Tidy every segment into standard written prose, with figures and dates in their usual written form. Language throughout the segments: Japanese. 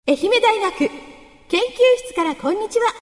愛媛大学研究室からこんにちは。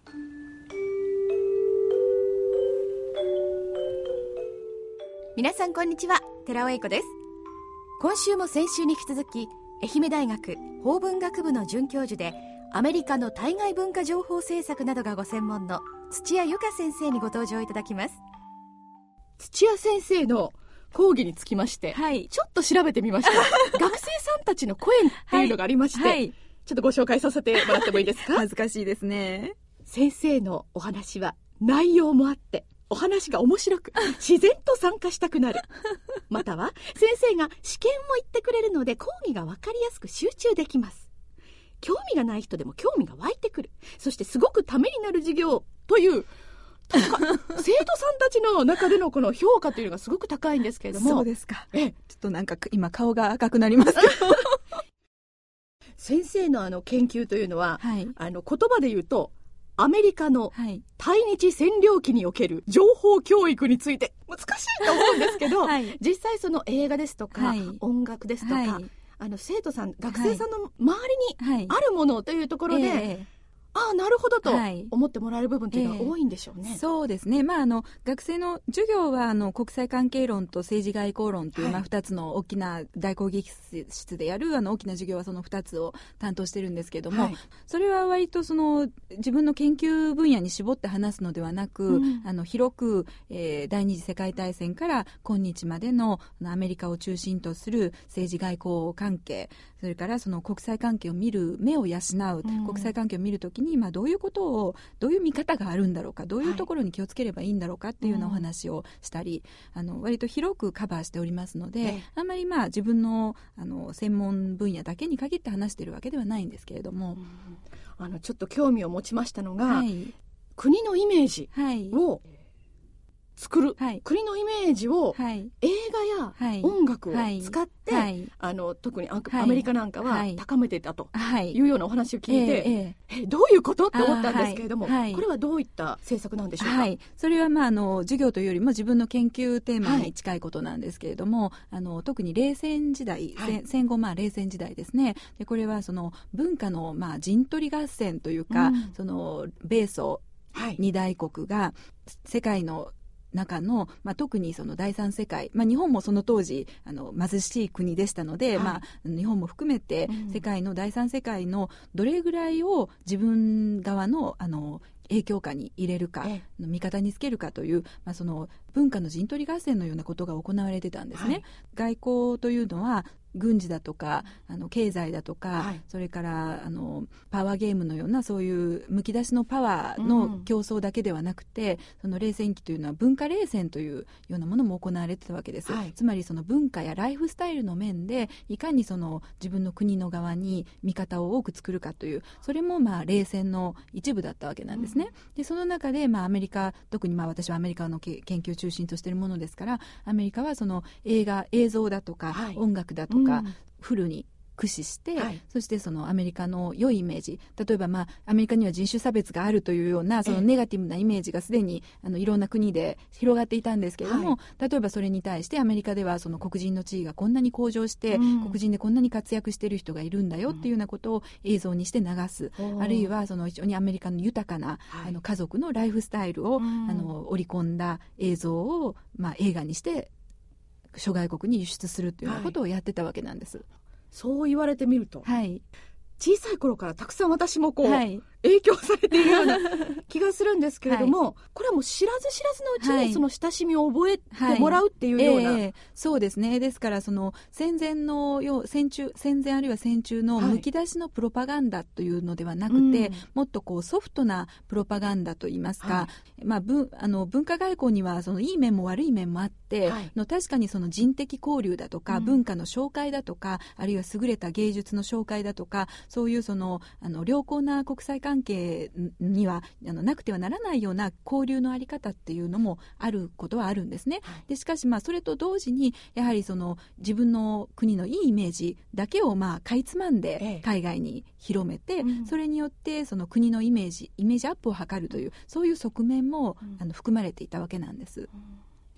皆さんこんにちは、寺尾英子です。今週も先週に引き続き、愛媛大学法文学部の准教授でアメリカの対外文化情報政策などがご専門の土屋由香先生にご登場いただきます。土屋先生の講義につきまして、ちょっと調べてみました学生さんたちの声っていうのがありまして、ちょっとご紹介させてもらってもいいですか？ 恥ずかしいですね。 先生のお話は内容もあってお話が面白く自然と参加したくなるまたは先生が試験も言ってくれるので講義が分かりやすく集中できます。興味がない人でも興味が湧いてくる、そしてすごくためになる授業という生徒さんたちの中でのこの評価というのがすごく高いんですけれども。 そうですか。ちょっとなんか今顔が赤くなりますけど先生の研究というのは、言葉で言うとアメリカの対日占領期における情報教育について、難しいと思うんですけど、実際その映画ですとか、音楽ですとか、生徒さん学生さんの周りにあるものというところで、なるほどと思ってもらえる部分っていうのが多いんでしょうね。 そうですね。学生の授業は国際関係論と政治外交論という、2つの大きな大講義室でやる大きな授業はその2つを担当しているんですけれども、それは割と自分の研究分野に絞って話すのではなく、広く、第二次世界大戦から今日までのアメリカを中心とする政治外交関係、それからその国際関係を見る目を養う、国際関係を見るときにどういうことを、どういう見方があるんだろうか、どういうところに気をつければいいんだろうかっていうようなお話をしたり、割と広くカバーしておりますので、あんまり自分の、専門分野だけに限って話しているわけではないんですけれども、 ちょっと興味を持ちましたのが、国のイメージを作る、国のイメージを映画や音楽を使って、特にアメリカなんかは高めてたというようなお話を聞いて、どういうことって思ったんですけれども、これはどういった政策なんでしょうか？ それは授業というよりも自分の研究テーマに近いことなんですけれども、特に冷戦時代、戦後冷戦時代ですね。でこれはその文化の陣取り合戦というか、その米ソ二大国が世界の中の、特にその第三世界、日本もその当時貧しい国でしたので、日本も含めて世界の第三世界のどれぐらいを自分側の影響下に入れるか、味方につけるかという、その文化の陣取り合戦のようなことが行われてたんですね。外交というのは軍事だとか経済だとか、それからパワーゲームのようなそういうむき出しのパワーの競争だけではなくて、その冷戦期というのは文化冷戦というようなものも行われてたわけです。つまりその文化やライフスタイルの面でいかにその自分の国の側に味方を多く作るかという、それも冷戦の一部だったわけなんですね。でその中でアメリカ、特に私はアメリカの研究を中心としているものですから、アメリカはその映像だとか、音楽だとか、フルに駆使して、そしてそのアメリカの良いイメージ、例えばアメリカには人種差別があるというようなそのネガティブなイメージがすでにいろんな国で広がっていたんですけれども、例えばそれに対してアメリカではその黒人の地位がこんなに向上して、黒人でこんなに活躍している人がいるんだよっていうようなことを映像にして流す、あるいはその非常にアメリカの豊かな家族のライフスタイルを織り込んだ映像を映画にして諸外国に輸出するというようなことをやってたわけなんです。 そう言われてみると、小さい頃からたくさん私も影響されているような気がするんですけれども、これはもう知らず知らずのうちにその親しみを覚えてもらうっていうような、 そうですね。ですからその戦前あるいは戦中のむき出しのプロパガンダというのではなくて、もっとソフトなプロパガンダといいますか、文化外交にはそのいい面も悪い面もあって、確かにその人的交流だとか、文化の紹介だとか、あるいは優れた芸術の紹介だとか、そういうその良好な国際関係にはなくてはならないような交流のあり方っていうのもあることはあるんですね。でしかしそれと同時にやはりその自分の国のいいイメージだけをかいつまんで海外に広めて、それによってその国のイメージアップを図るという、そういう側面も含まれていたわけなんです。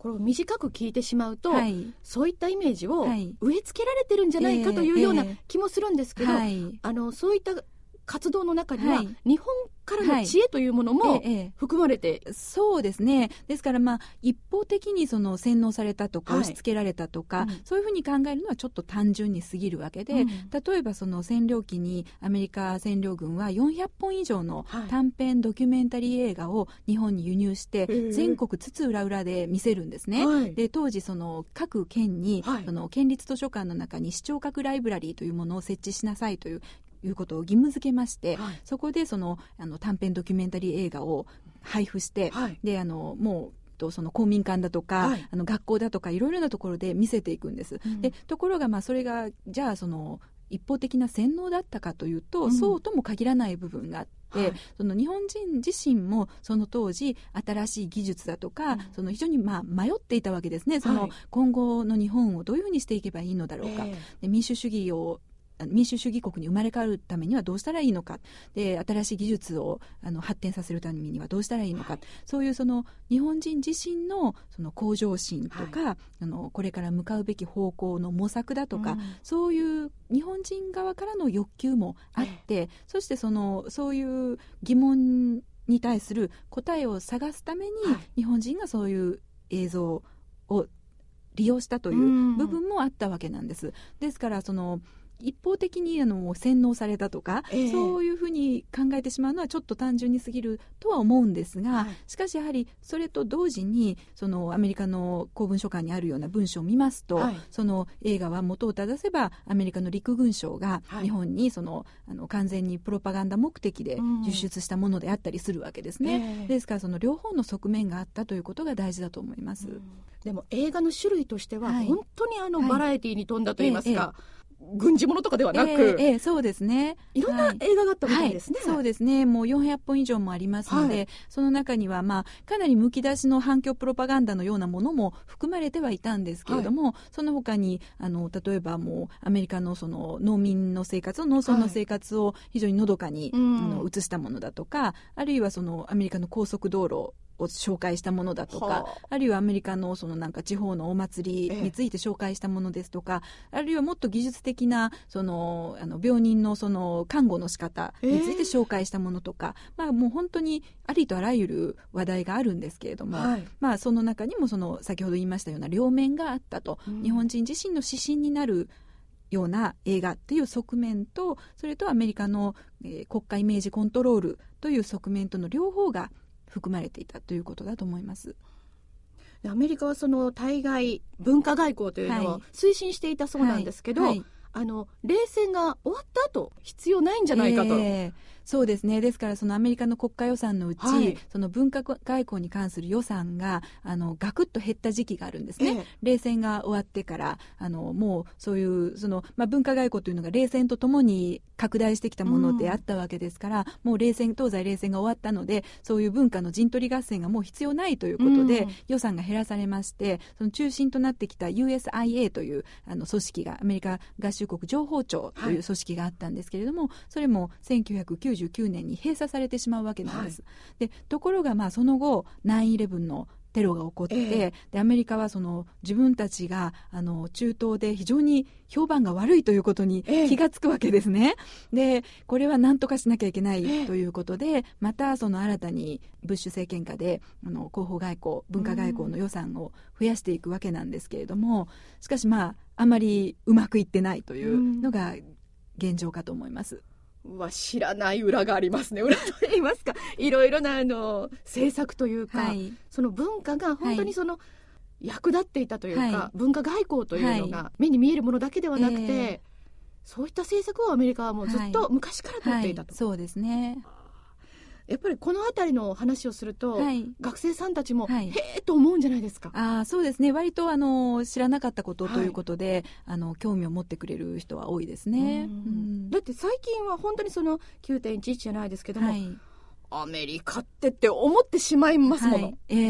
これを短く聞いてしまうと、 はい、 そういったイメージをはい植え付けられてるんじゃないかというような気もするんですけど、 はい、 そういった活動の中には、 はい、 日本からの知恵というものも含まれて、 そうですね。ですから一方的にその洗脳されたとか、 はい、 押し付けられたとか、そういうふうに考えるのはちょっと単純に過ぎるわけで、例えばその占領期にアメリカ占領軍は400本以上の短編ドキュメンタリー映画を日本に輸入して、全国津々浦々で見せるんですね。 はい、 で当時その各県に、その県立図書館の中に視聴覚ライブラリーというものを設置しなさいということを義務付けまして、そこでその短編ドキュメンタリー映画を配布して、でもうその公民館だとか、学校だとかいろいろなところで見せていくんです。でところがそれがじゃあその一方的な洗脳だったかというと、そうとも限らない部分があって、その日本人自身もその当時新しい技術だとか、その非常に迷っていたわけですね。その今後の日本をどういうふうにしていけばいいのだろうか、で民主主義国に生まれ変わるためにはどうしたらいいのか、で新しい技術を発展させるためにはどうしたらいいのか、そういうその日本人自身のその向上心とか、これから向かうべき方向の模索だとか、そういう日本人側からの欲求もあって、そしてそういう疑問に対する答えを探すために、日本人がそういう映像を利用したという部分もあったわけなんです。ですからその一方的に洗脳されたとか、そういうふうに考えてしまうのはちょっと単純に過ぎるとは思うんですが、しかしやはりそれと同時にそのアメリカの公文書館にあるような文章を見ますと、その映画は元を正せばアメリカの陸軍省が日本に完全にプロパガンダ目的で輸出したものであったりするわけですね。ですからその両方の側面があったということが大事だと思います。 でも映画の種類としては本当にバラエティに富んだといいますか、軍事ものとかではなく、 そうですね、 いろんな映画があったみたいですね。 そうですね。もう400本以上もありますので、その中にはかなりむき出しの反共プロパガンダのようなものも含まれてはいたんですけれども、その他に例えばもうアメリカのその農民の生活農村の生活を非常にのどかに、映したものだとか、あるいはそのアメリカの高速道路を紹介したものだとか、あるいはアメリカのなんか地方のお祭りについて紹介したものですとか、あるいはもっと技術的な病人の看護の仕方について紹介したものとか、もう本当にありとあらゆる話題があるんですけれども、その中にも先ほど言いましたような両面があったと、日本人自身の指針になるような映画っていう側面と、それとアメリカの、国家イメージコントロールという側面との両方が含まれていたということだと思います。 アメリカは対外文化外交というのを推進していたそうなんですけど、冷戦が終わった後必要ないんじゃないかと、 そうですね。ですからアメリカの国家予算のうち、その文化外交に関する予算がガクッと減った時期があるんですね。冷戦が終わってからもうそういう文化外交というのが冷戦とともに拡大してきたものであったわけですから、もう東西冷戦が終わったので、そういう文化の陣取り合戦がもう必要ないということで、予算が減らされまして、その中心となってきた USIA という組織が、アメリカ合衆国情報庁という組織があったんですけれども、それも1999年に閉鎖されてしまうわけなんです。でところがその後 9/11 のテロが起こって、でアメリカは自分たちが中東で非常に評判が悪いということに気がつくわけですね。でこれは何とかしなきゃいけないということで、また新たにブッシュ政権下で広報外交文化外交の予算を増やしていくわけなんですけれども、しかしあまりうまくいってないというのが現状かと思います。 知らない裏がありますね。裏と言いますか、いろいろな政策というか、その文化が本当に役立っていたというか、文化外交というのが目に見えるものだけではなくて、そういった政策をアメリカはもうずっと昔から取っていたと、 そうですね。 やっぱりこのあたりの話をすると、学生さんたちも、へえと思うんじゃないですか。 そうですね。割と知らなかったことということで、興味を持ってくれる人は多いですね。 だって最近は本当に9.11 じゃないですけども、アメリカって思ってしまいますもの。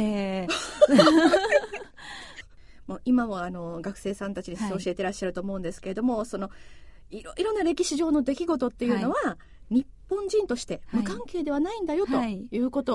もう今は学生さんたちに教えてらっしゃると思うんですけれども、いろいろな歴史上の出来事っていうのは、日本人として無関係ではないんだよということを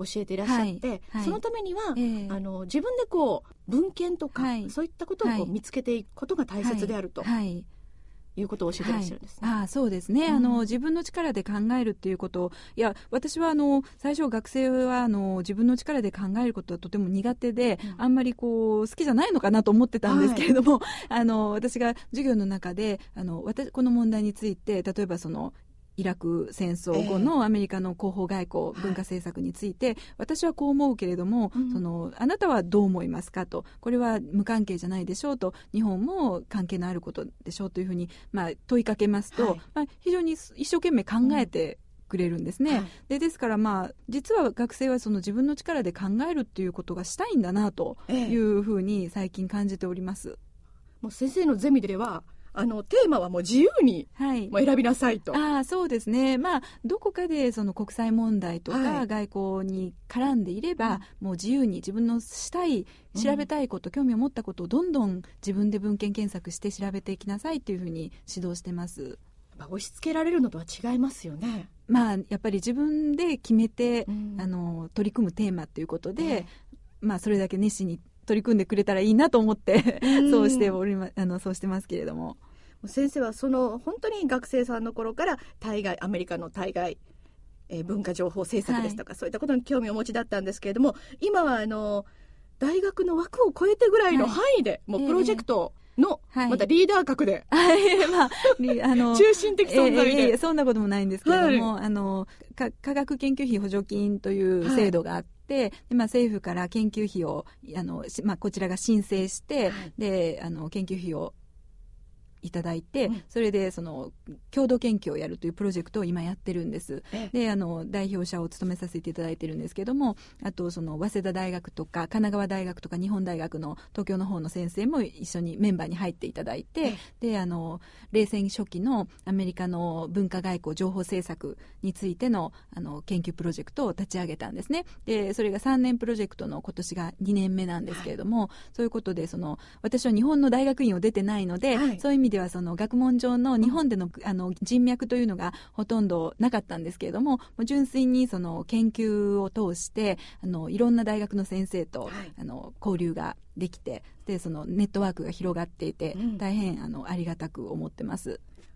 教えていらっしゃって、 はいはい、 そのためには、自分でこう文献とか、そういったことをこう見つけていくことが大切であると、いうことを教えてらっしゃるんですね。 そうですね、自分の力で考えるっていうことを、いや私は最初学生は自分の力で考えることはとても苦手で、あんまりこう好きじゃないのかなと思ってたんですけれども、私が授業の中でこの問題について、例えばそのイラク戦争後のアメリカの広報外交、文化政策について、私はこう思うけれども、あなたはどう思いますかと、これは無関係じゃないでしょうと、日本も関係のあることでしょうというふうに、問いかけますと、非常に一生懸命考えてくれるんですね。ですから、実は学生はその自分の力で考えるっていうことがしたいんだなというふうに最近感じております。 もう先生のゼミではテーマはもう自由にもう選びなさいと、 そうですね、どこかでその国際問題とか外交に絡んでいれば、もう自由に自分のしたい調べたいこと、興味を持ったことをどんどん自分で文献検索して調べていきなさいっていうふうに指導してます。 押し付けられるのとは違いますよね。 やっぱり自分で決めて、取り組むテーマということで、それだけ熱心に取り組んでくれたらいいなと思ってそうしてますけれども、 先生はその本当に学生さんの頃からアメリカの対外、文化情報政策ですとか、そういったことに興味をお持ちだったんですけれども、今は大学の枠を超えてぐらいの範囲で、もうプロジェクトの、またリーダー格で、中心的存在で、 そんなこともないんですけれども、科学研究費補助金という制度があって、政府から研究費をこちらが申請して、で研究費をいただいて、それでその共同研究をやるというプロジェクトを今やってるんです。で代表者を務めさせていただいてるんですけども、あとその早稲田大学とか神奈川大学とか日本大学の東京の方の先生も一緒にメンバーに入っていただいて、で冷戦初期のアメリカの文化外交情報政策についての研究プロジェクトを立ち上げたんですね。でそれが3年プロジェクトの今年が2年目なんですけれども、そういうことで私は日本の大学院を出てないので、そういう意味ではその学問上の日本での、人脈というのがほとんどなかったんですけれども、純粋にその研究を通していろんな大学の先生と、交流ができて、でそのネットワークが広がっていて、大変ありがたく思ってます。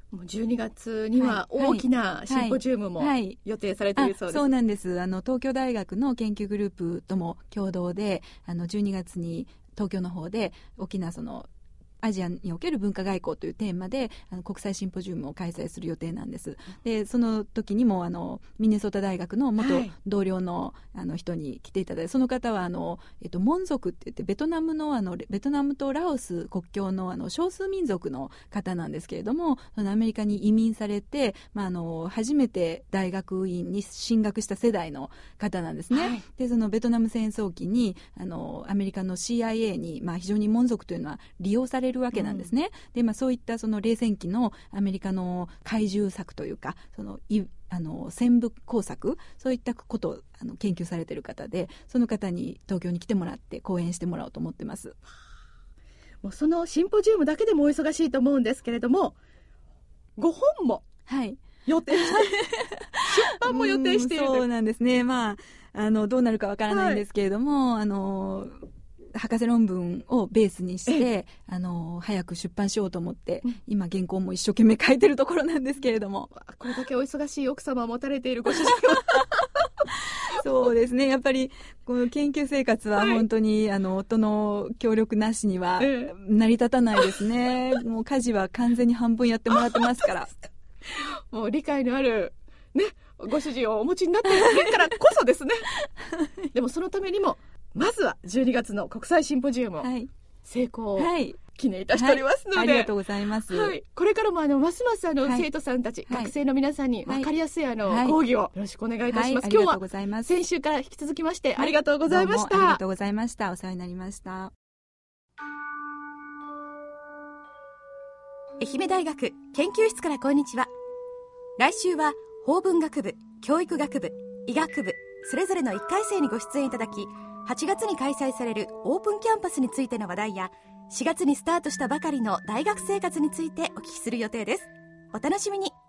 12月には大きなシンポジウムも予定されているそうです。 そうなんです。東京大学の研究グループとも共同で12月に東京の方で大きなそのアジアにおける文化外交というテーマで国際シンポジウムを開催する予定なんです。でその時にもミネソタ大学の元同僚の、人に来ていただいて、その方はモン族って言ってベトナムとラオス国境の少数民族の方なんですけれども、アメリカに移民されて、初めて大学院に進学した世代の方なんですね。でそのベトナム戦争期にアメリカの CIA に、非常にモン族というのは利用されるわけなんですね。でそういったその冷戦期のアメリカの懐柔策というか、戦部工作、そういったことを研究されている方で、その方に東京に来てもらって講演してもらおうと思ってます。 もうそのシンポジウムだけでもお忙しいと思うんですけれども、5本も予定して、出版も予定している。 そうなんですね。どうなるかわからないんですけれども、博士論文をベースにして早く出版しようと思って、今原稿も一生懸命書いてるところなんですけれども。 これだけお忙しい奥様を持たれているご主人はそうですね、やっぱりこの研究生活は本当に、夫の協力なしには成り立たないですね。もう家事は完全に半分やってもらってますからもう理解のあるねご主人をお持ちになっているからこそですねでもそのためにもまずは12月の国際シンポジウムを成功を記念いたしておりますので、 ありがとうございます。 これからもますます生徒さんたち、学生の皆さんに分かりやすい講義をよろしくお願いいたします。今日は先週から引き続きましてありがとうございました。 どうもありがとうございました。お世話になりました。 愛媛大学研究室からこんにちは。来週は法文学部、教育学部、医学部それぞれの1回生にご出演いただき、8月に開催されるオープンキャンパスについての話題や、4月にスタートしたばかりの大学生活についてお聞きする予定です。お楽しみに。